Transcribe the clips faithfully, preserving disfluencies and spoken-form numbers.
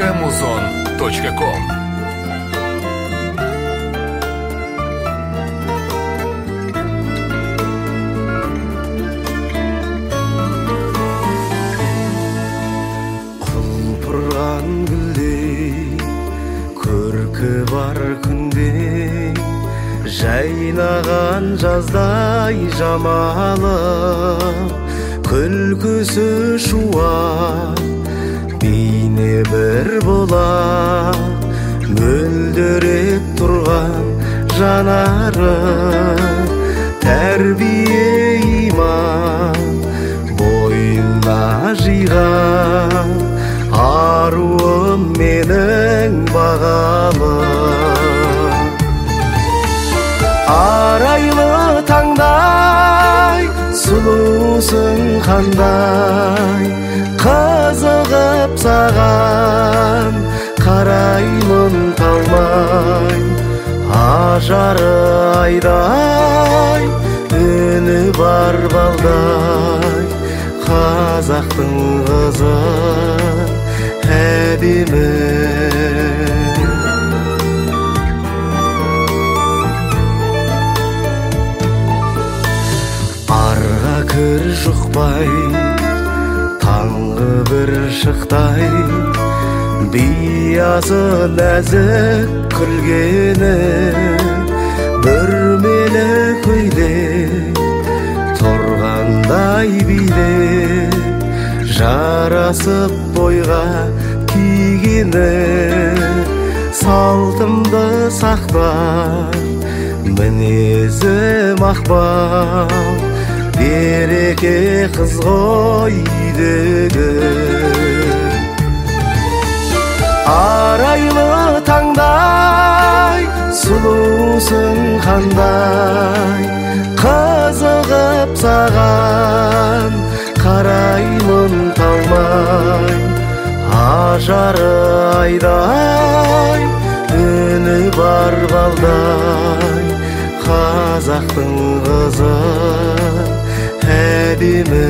точка музон точка ком. Құлпырған гүлдей көркі бар күндей, жайнаған жаздай жамалы, күлкісі шуақ бейне бір бола, мөлдіреп тұрған жанары, тәрбие иман бойына жиған, аруым менің бағалы. Арайлы таңдай сұлусың қандай, қызығып саған қараймын талмай. Ажары айдай, үні бар балдай, қазақтың қызы әдемі. Арға кір жұқпай, таңғы бір шықтай, биязы нәзік күлгені, бүрмелі көйле тұрғандай биле, жарасып бойға кигені, салтымды сақтар мінезі мақпал, береке қыз ғой үйдегі. Арайлы таңдай сұлусың қандай, қызығып саған қараймын талмай. Ажары айдай, үні бар балдай, қазақтың қызы әдемі.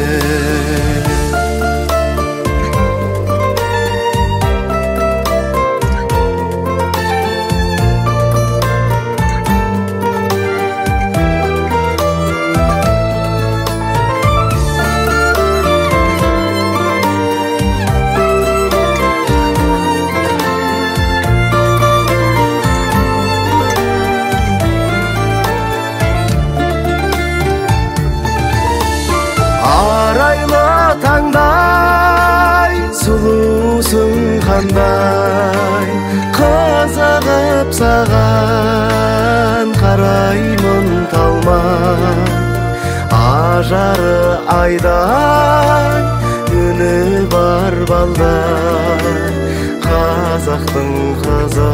Арайлы таңдай сұлусың қандай, қызығып саған қараймын талмай. Ажары айдай, үні бар балдай, қазақтың қызы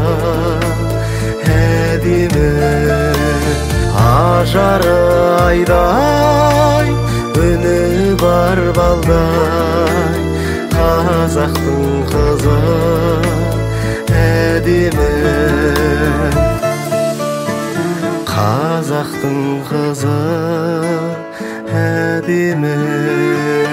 әдемі. Ажары айдай, үні бар балдай, қазақтың қызы әдемі. Қазақтың қызы әдемі.